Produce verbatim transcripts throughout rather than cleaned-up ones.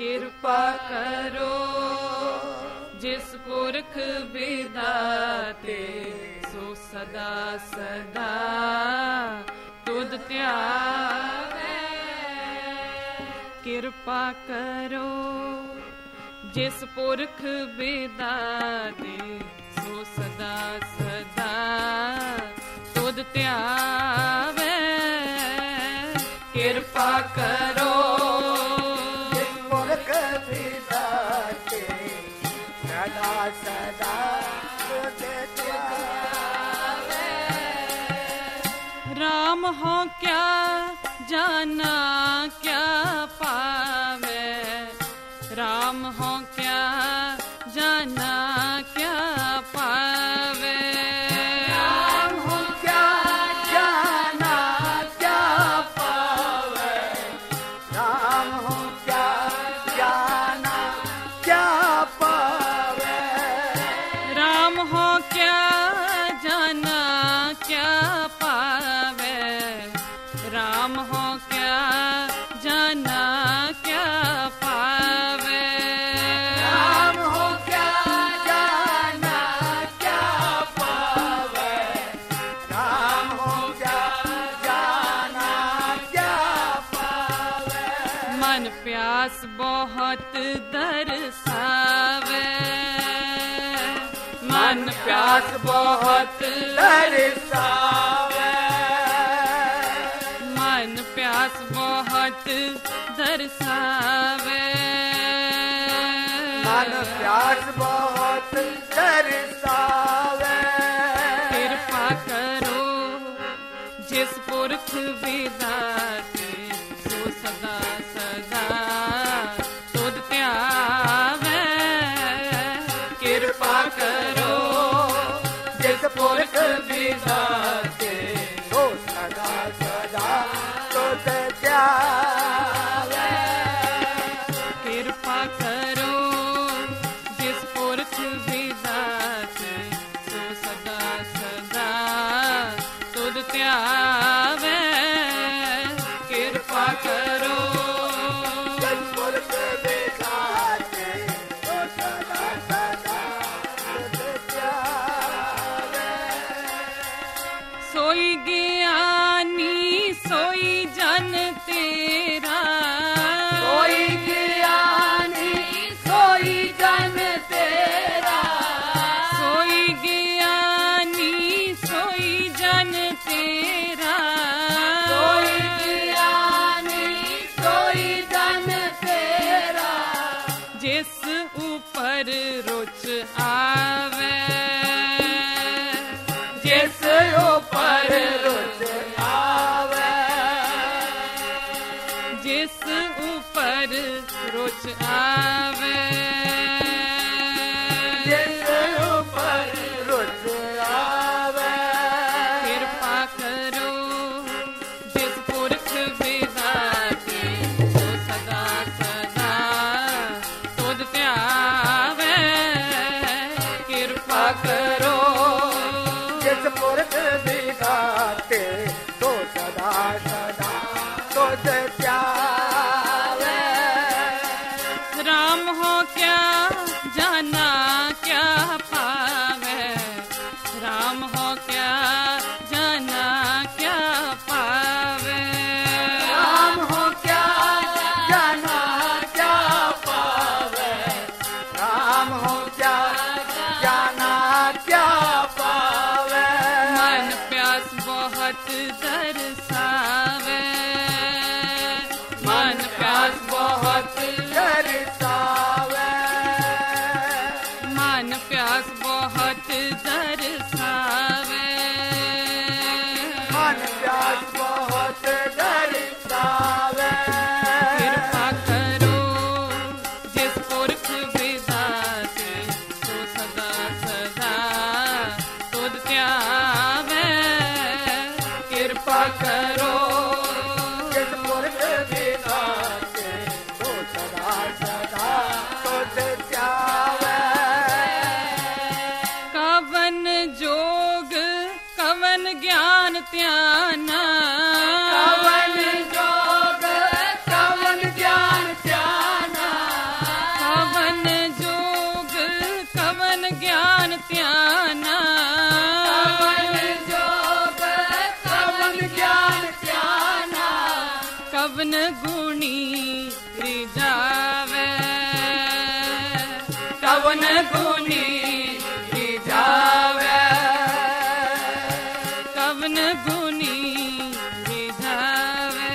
किरपा करो जिस पुरख विधाते सो सदा सदा तुद त्यावे। किरपा करो जिस पुरख विधाते सो सदा सदा तुद त्यावे। किरपा करो जिस पुरख विधाते सदा सदा तुद त्यावे। राम हो क्या जाना क्या पावे, राम हो क्या जाना क्या पावे। राम हो क्या जाना क्या पावे, राम हो क्या जाना क्या पावे। राम हो क्या जाना क्या पावे, राम हो क्या जाना क्या पावे। राम हो क्या जाना क्या पावे, राम हो क्या जाना क्या पावे। मन प्यास बहुत दरसावे, मन प्यास बहुत दरसावे। मन प्यास बहुत दरसावे। मन प्यास बहुत दरसावे। किरपा करो जिस पुरख विधाते सो सदा सदा तुद त्यावे। किरपा करो जिस पुरख विधाते सो सदा सदा तुद त्यावे। किरपा करो जिस पुरख विधाते सो सदा सदा तुद त्यावे। किरपा करो जिस पुरख विधाते सो सदा सदा तुद त्यावे। सोई ज्ञानी सोई जन तेरा, सोई ज्ञानी सोई जन तेरा। सोई ज्ञानी सोई जन तेरा। सोई ज्ञानी सोई जन तेरा। जिस ऊपर रुच आवे, जिस ऊपर रुच आवे। जिस ऊपर रुच आवे। जिस ऊपर रुच आवे। किरपा करो जिस पुरख विधाते सो सदा सदा तुद त्यावे। किरपा करो जिस पुरख विधाते तो सदा सदा तुद त्यावे। राम हो क्या कवन गुणी रिझावे कवन गुणी रिझावे कवन गुणी रिझावे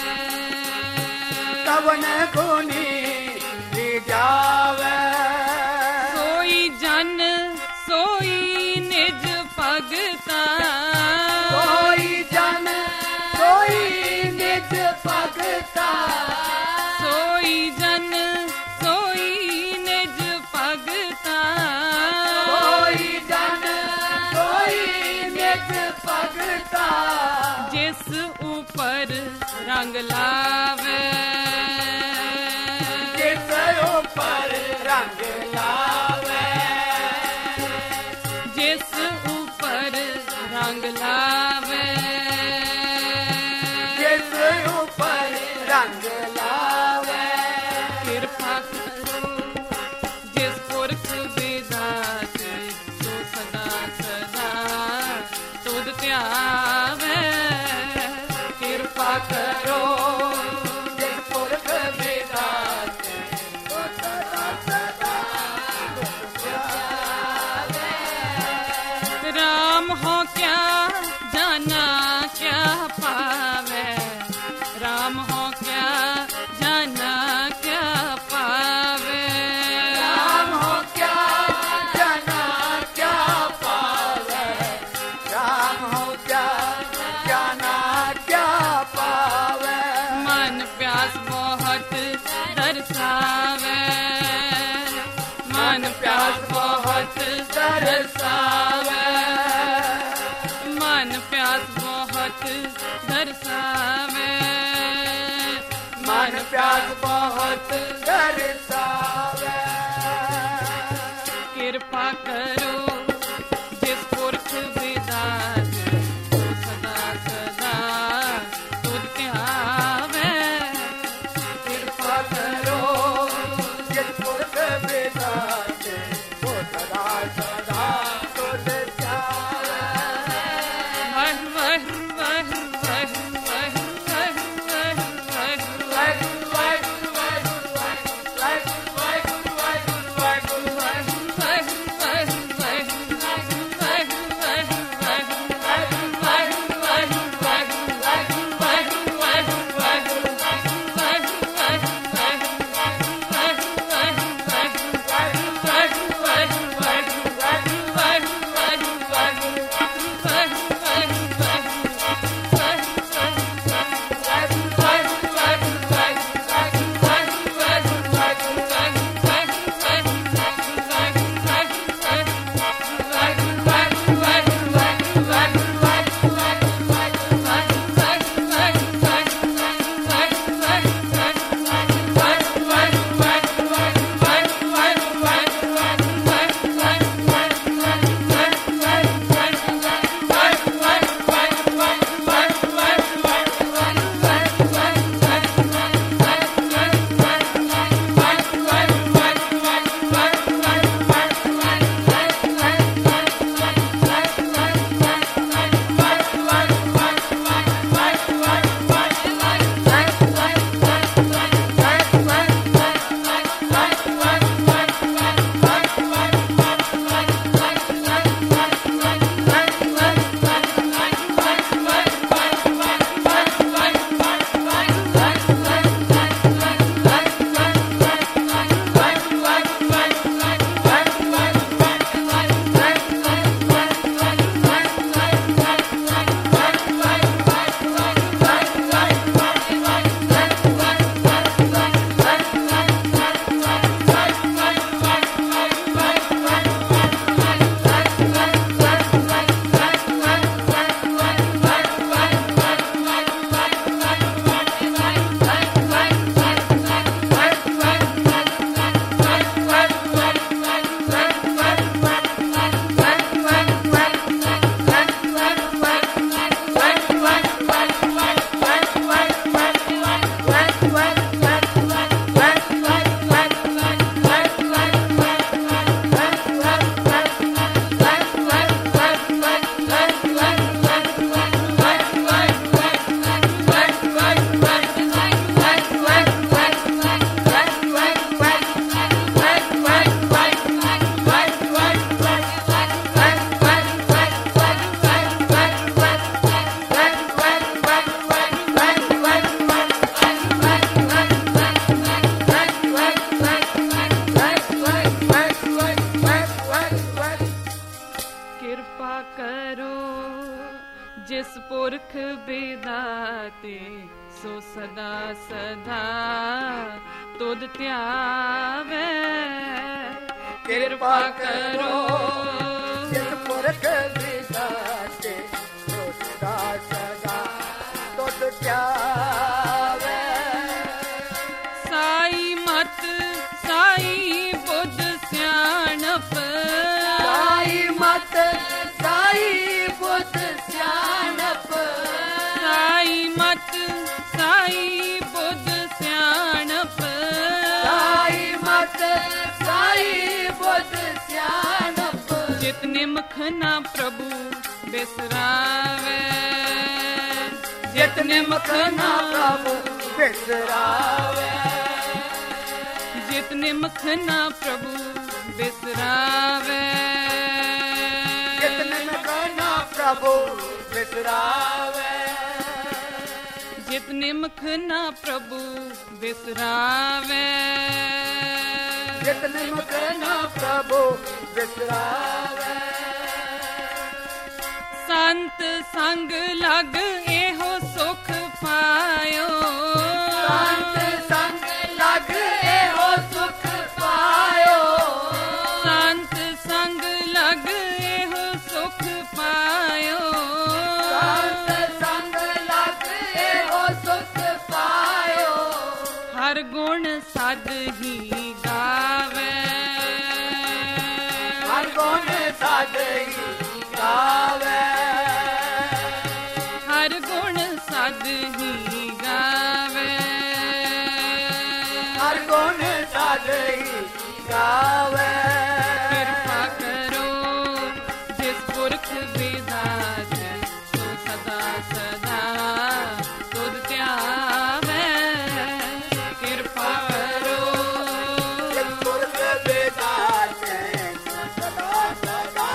कवन गुणी रिझावे सोई जन सोई निज भगता सोई जन सोई निज भगता सोई जन सोई निज भगता सोई जन सोई निज भगता जिस ऊपर रंग लावे जिस ऊपर रंग लावे जिस ऊपर रंग लावे जिस ऊपर रंग लावे किरपा करो जिस पुरख विधाते जो सदा सदा तुद ध्यावे कृपा करो जिस पुरख विधाते तो सदा सदा राम हो क्या जाना क्या पावे राम हो क्या जाना क्या पावे राम हो क्या जाना क्या पावे राम हो क्या जाना क्या पावे मन प्यास बहुत दर्शावे मन प्यास बहुत दर्शावे मन प्यास बहुत दर्शावे मन प्यास बहुत दर्शावे कृपा करो जिस पुरख विधाते जो सदा सदा तुद ध्यावे कृपा करो जिस पुरख विधाते वो सदा सदा तुझ ध्यावे वह वह वह वह वह वह वह वह वाहिगुरु वाहिगुरु वाहिगुरु वाहिगुरु वाहिगुरु वाहिगुरु बेदाते सो सदा सदा तुद त्यावे कृपा करो जिस पुरख विदाते सो सदा सदा तुद त्यावे साई मत साई बुद्ध सियाणप साई मत साई बुद्ध सियाणप साई मत साई बुद्ध सियाणप साई मत साई बुद्ध सियाणप जितने मखना प्रभु बिसरावे जितने मखना प्रभु बिसरावे जितने मखना प्रभु बिसरावे जितने मखना प्रभु बिसरावे जितने मखना प्रभु बिसरावे जितने मखना प्रभु बिसरावे संत संग लग एहो सुख पायो संत संग लग एहो सुख पायो संत संग लग एहो सुख पायो संत संग लग एहो सुख पायो हर गुण सद ही गावे हर गुण सद ही गावे हर गुण सद ही गावे हर गुण सद ही गावे कृपा करो जिस पुरख विदात सो सदा सदा तुद त्यावे कृपा करो जिस पुरख विदात सदा सदा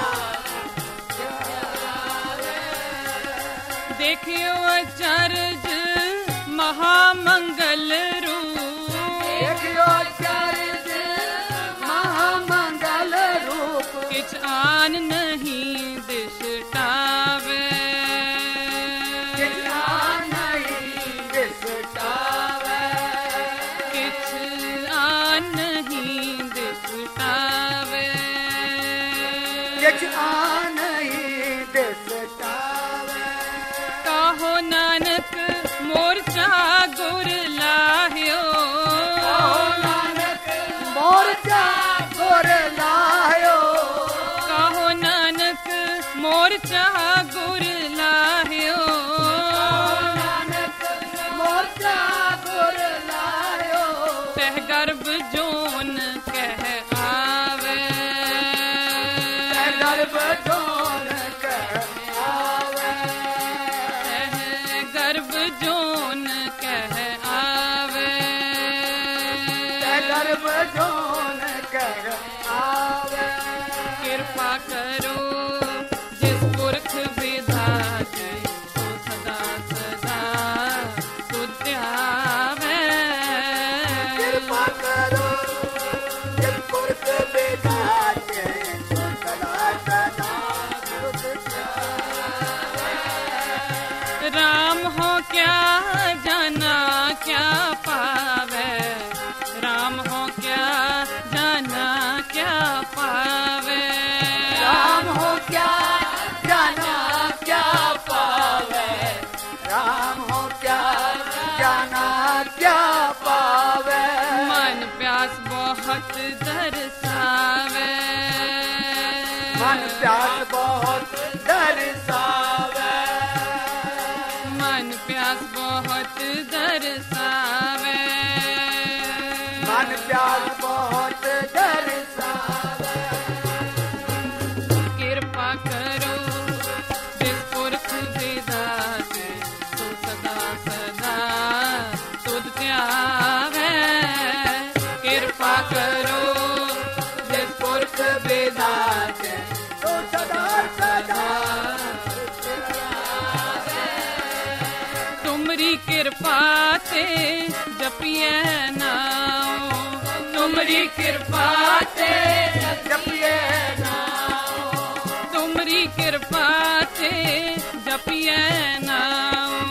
देखियो अचरज महामंगल रूप देखियो चरित महामंगल रूप किछ आन नहीं दिशटावे कितना नहीं दिसटावे किछ आन नहीं दिशटावे कितना नहीं दिसटावे कहो नानक मोर्चा गुर लाहियो कहो नानक मोर्चा गुर लायो कहो नानक मोर्चा गुर लाहियो नानक मोर्चा गुर लायो तह गर्भ जोन कह आवे गर्भ जोन कह आवे तह गर्भ जोन कह आवे गर्भ जोन कर आवे कृपा करो जिस पुरख विधात सो सदा सदा तुद त्यावे कृपा करो जिस पुरख विधाते सो सदा सदा तुझ त्यावे। राम हो क्या जाना क्या पावे राम हो क्या जाना क्या पावे राम हो क्या जाना क्या पावे राम हो क्या जाना क्या पावे मन प्यास बहुत दरसावे मन प्यास बहुत दरसावे मन प्यास बहुत दरसावे मन प्यास बहुत दरसावे कृपा करो जिस पुरख विदात सो सदा सदा तुद त्यावे कृपा करो जिस पुरख विदात तो सदा सदा तुमरी कृपा ते जपिए नाम तुमरी कृपा ते जपिए नाम तुमरी कृपा ते जपिए नाम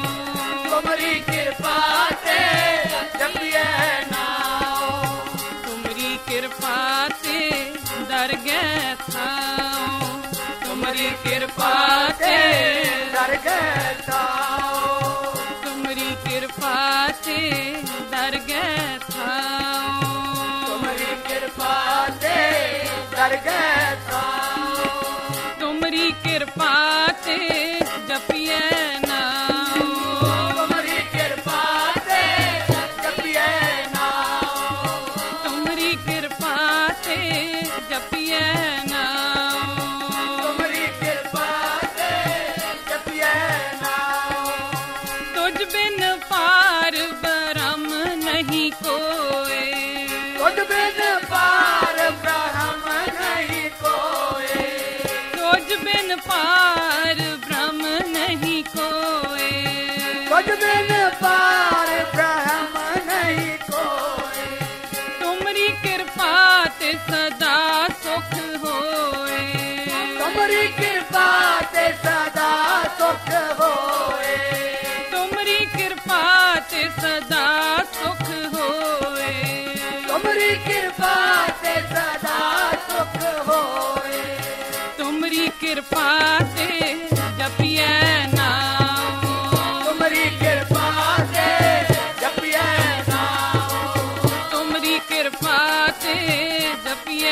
ਕਿਰਪਾ ਤੇ ਦਰ ਗਏ ਥਾਉ, ਤੁਮਰੀ ਕਿਰਪਾ ਤੇ ਦਰ ਗਏ ਥਾਉ, ਤੁਮਰੀ ਕਿਰਪਾ ਤੇ ਦਰ ਗਏ ਥਾਉ, ਤੁਮਰੀ ਕਿਰਪਾ ਤੇ ਜਪੀਏ ਨਾਉ, ਤੁਮਰੀ ਕਿਰਪਾ ਤੇ ਜਪੀਏ ਨਾਉ, ਤੁਮਰੀ ਕਿਰਪਾ ਤੇ ਜਪੀਏ ਨਾਉ, ਤੁਮਰੀ ਕਿਰਪਾ ਤੇ ਜਪੀਏ ਨਾਉ, ਤੁਝ ਬਿਨ ਪਾਰ ਬ੍ਰਹਮ ਨਹੀਂ ਕੋਏ, ਤੁਝ ਬਿਨ ਪਾਰ ਬ੍ਰਹਮ ਨਹੀਂ ਕੋਏ, ਤੁਝ ਬਿਨ ਪਾਰ ਬ੍ਰਹਮ ਨਹੀਂ ਕੋਏ, ਤੁਝ ਬਿਨ ਪਾਰ ਬ੍ਰਹਮ ਨਹੀਂ ਕੋਏ, ਤੁਮਰੀ ਕਿਰਪਾ ਤੇ ਸਦਾ ਸੁਖ ਹੋਏ, ਤੁਮਰੀ ਕਿਰਪਾ ਤੇ ਸਦਾ ਸੁਖ ਹੋਏ, ਤੁਮਰੀ ਕਿਰਪਾ ਤੇ ਸਦਾ ਸੁਖ ਹੋਏ, ਤੁਮਰੀ ਕਿਰਪਾ ਤੇ ਸਦਾ ਸੁਖ ਹੋਏ, ਤੁਮਰੀ ਕਿਰਪਾ ਤੇ ਜਪੀਏ ਨਾਉ, ਤੁਮਰੀ ਕਿਰਪਾ ਤੇ ਜਪੀਏ ਨਾਉ, ਤੁਮਰੀ ਕਿਰਪਾ ਤੇ ਜਪੀਏ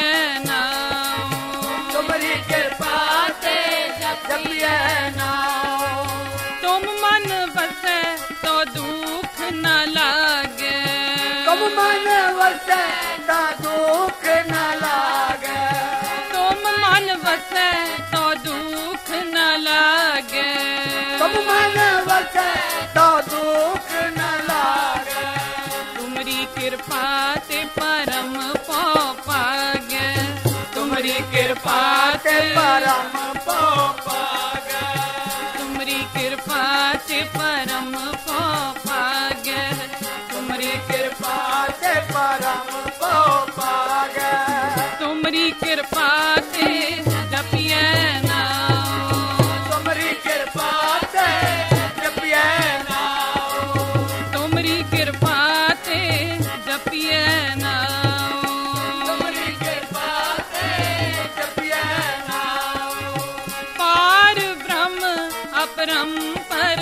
ਨਾਉ, ਤੁਮਰੀ ਕਿਰਪਾ ਤੇ ਜਪੀਏ ਨਾਉ, ਤੁਮ ਮਨ ਵਸੈ ਤੋ ਦੁਖ ਨ ਲਾਗੇ, ਤੁਮ ਮਨ ਵਸੈ ਤਾਂ ਦੁੱਖ ਨ ਲਾਗੈ, ਤੁਮ ਮਨ ਵਸੈ ਤੋ ਦੁਖ ਨ ਲਾਗੇ, ਤੁਮ ਮਨ ਵਸੈ ਤਾਂ ਦੁੱਖ ਨ ਲਾਗੈ, ਤੁਮਰੀ ਕਿਰਪਾ ਤੇ ਪਰਮ ਪਉ ਪਾਗੈ, ਤੁਮਰੀ ਕਿਰਪਾ ਤੇ ਤੇ ਪਰਮ ਪਉ ਪਾਗੈ, ਤੁਮਰੀ ਕਿਰਪਾ ਤੇ ਪਰਮ ਪਉ ਪਾਗੈ, ਤੁਮਰੀ ਕਿਰਪਾ ਤੇ ਪਰਮ ਪਉ ਪਾਗੈ, ਤੁਮਰੀ ਕਿਰਪਾ ਤੇ ਜਪੀਏ ਨਾਉ, ਤੁਮਰੀ ਕਿਰਪਾ ਤੇ ਜਪੀਏ ਨਾਉ, ਤੁਮਰੀ ਕਿਰਪਾ ਤੇ ਜਪੀਏ ਨਾਉ, ਤੁਮਰੀ ਕਿਰਪਾ ਤੇ ਜਪੀਏ ਨਾਉ, ਪਾਰ ਬ੍ਰਹਮ ਅਪਰੰਪਰ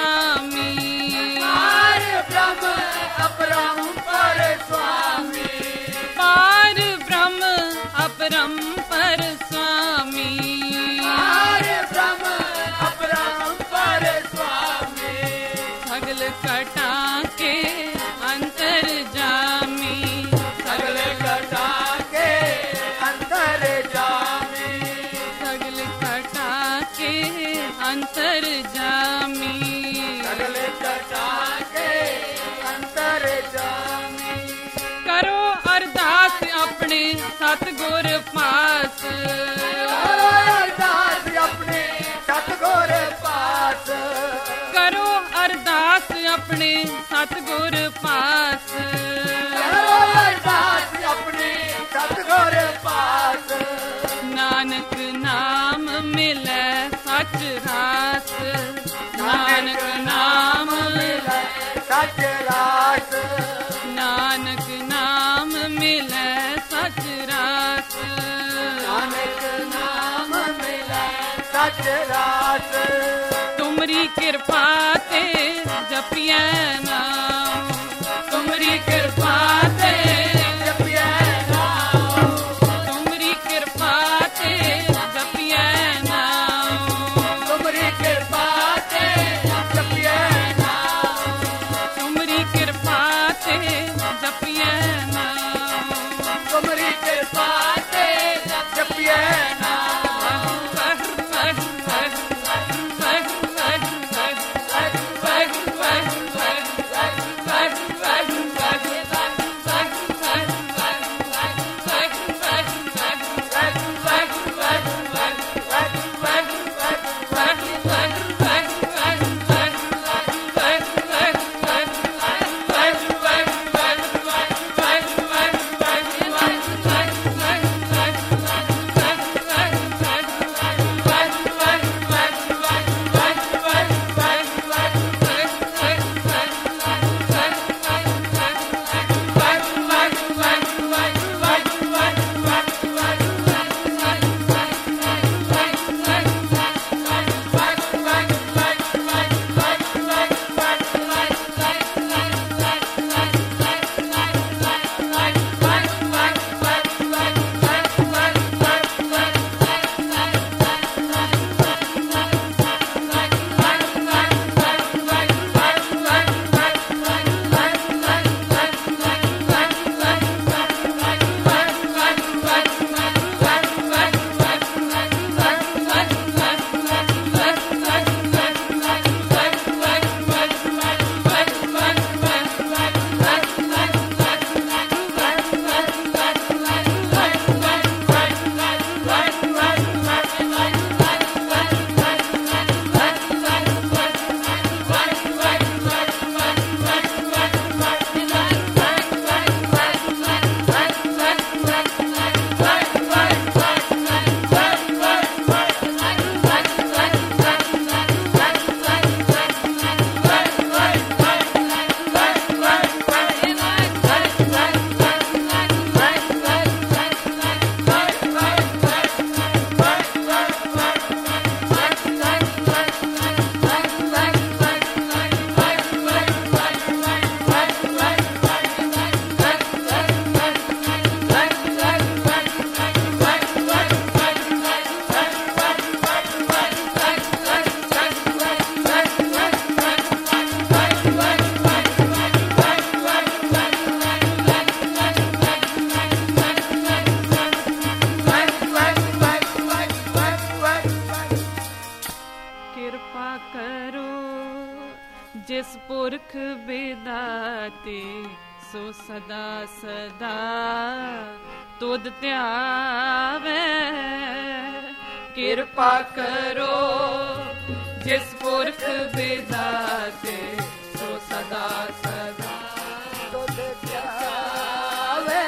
ਸੁਆਮੀ, ਪਾਰ ਬ੍ਰਹਮ ਅਪਰੰਪਰ ਸੁਆਮੀ, ਪਾਰ ਬ੍ਰਹਮ ਅਪਰੰਪਰ ਸੁਆਮੀ, ਪਾਰ ਬ੍ਰਹਮ ਅਪਰੰਪਰ ਸੁਆਮੀ, ਸਗਲ ਕਟਾ ਕੇ ਅੰਤਰ ਜਾਮੀ, ਸਗਲ ਕਟਾ ਕੇ ਅੰਦਰ ਜਾਮੀ, ਸਗਲ ਕਟਾ ਕੇ ਅੰਤਰ ਜਾਮੀ, ਸਗਲ ਕਟਾ ਕੇ ਅੰਦਰ ਜਾਮੀ, ਕਰੋ ਅਰਦਾਸ ਆਪਣੇ ਸਤਿਗੁਰ ਪਾਸ, ਕਰੋ ਅਰਦਾਸ ਆਪਣੇ ਸਤਿਗੁਰ ਪਾਸ, ਕਰੋ ਅਰਦਾਸ ਆਪਣੇ ਸਤਿਗੁਰ ਪਾਸ, ਕਰੋ ਅਰਦਾਸ ਆਪਣੇ ਸਤਿਗੁਰ ਪਾਸ, ਨਾਨਕ ਨਾਮ ਮਿਲੈ ਸਚ ਰਾਸ, ਨਾਨਕ ਨਾਮ ਮਿਲੈ, ਸੱਚ ਰਾਸ, ਨਾਨਕ ਨਾਮ ਮਿਲੈ ਸਚ ਰਾਸ, ਨਾਨਕ ਨਾਮ ਮਿਲੈ ਸੱਚ ਰਾਸ, ਤੁਮਰੀ ਕਿਰਪਾ ਤੇ ਜਪੀਏ ਨਾਉ, ਤੁਮਰੀ ਕਿਰਪਾ ਤੇ ਜਪੀਏ ਨਾਉ, ਤੁਮਰੀ ਕਿਰਪਾ ਤੇ ਜਪੀਏ ਨਾਉ, ਤੁਮਰੀ ਕਿਰਪਾ ਤੇ ਜਪੀਏ ਨਾਉ, ਤੁਮਰੀ ਕਿਰਪਾ ਤੇ ਜਪੀਏ ਨਾਉ, ਤੁਮਰੀ ਕਿਰਪਾ ਤੇ ਜਪੀਏ ਨਾਉ, ਵਾਹਿਗੁਰੂ ਵਾਹਿਗੁਰੂ ਵਾਹਿਗੁਰੂ ਵਾਹਿਗੁਰੂ ਵਾਹਿਗੁਰੂ ਵਾਹਿਗੁਰੂ ਵਾਹਿਗੁਰੂ ਵਾਹਿਗੁਰੂ ਵਾਹਿਗੁਰੂ ਵਾਹਿਗੁਰੂ ਵਾਹਿਗੁਰੂ ਵਾਹਿਗੁਰੂ ਵਾਹਿਗੁਰੂ पुरख बेदाते सो सदा सदा तुद त्यावे। किरपा करो जिस पुरख बेदाते सो सदा सदा तुद त्यावे।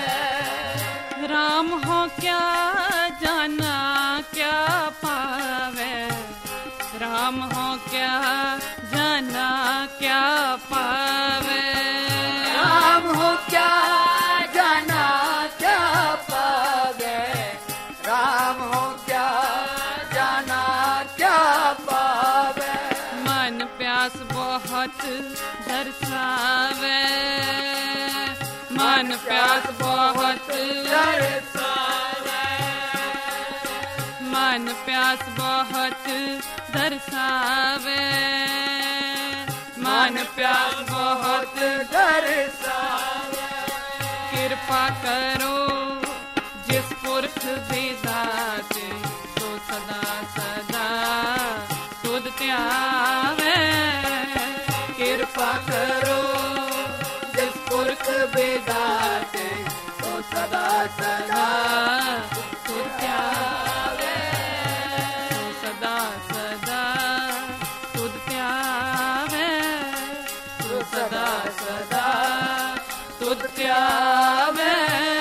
राम हो क्या जाना क्या पावे, राम हो क्या जाना क्या पावे। राम हो क्या जाना क्या पावे, राम हो क्या जाना क्या पावे। मन प्यास बहुत दर्शावे, मन प्यास बहुत दर्शावे, मन प्यास बहुत दर्शावे, मन प्यास बहुत दर्शावे। कृपा करो जिस पुरख बेदाते तो सदा सदा तुद त्यावे। कृपा करो जिस पुरख बेदाते तो सदा सदा तुद त्यावे। तो सदा सदा तुद त्यावे, तो सदा सदा तुद त्यावे।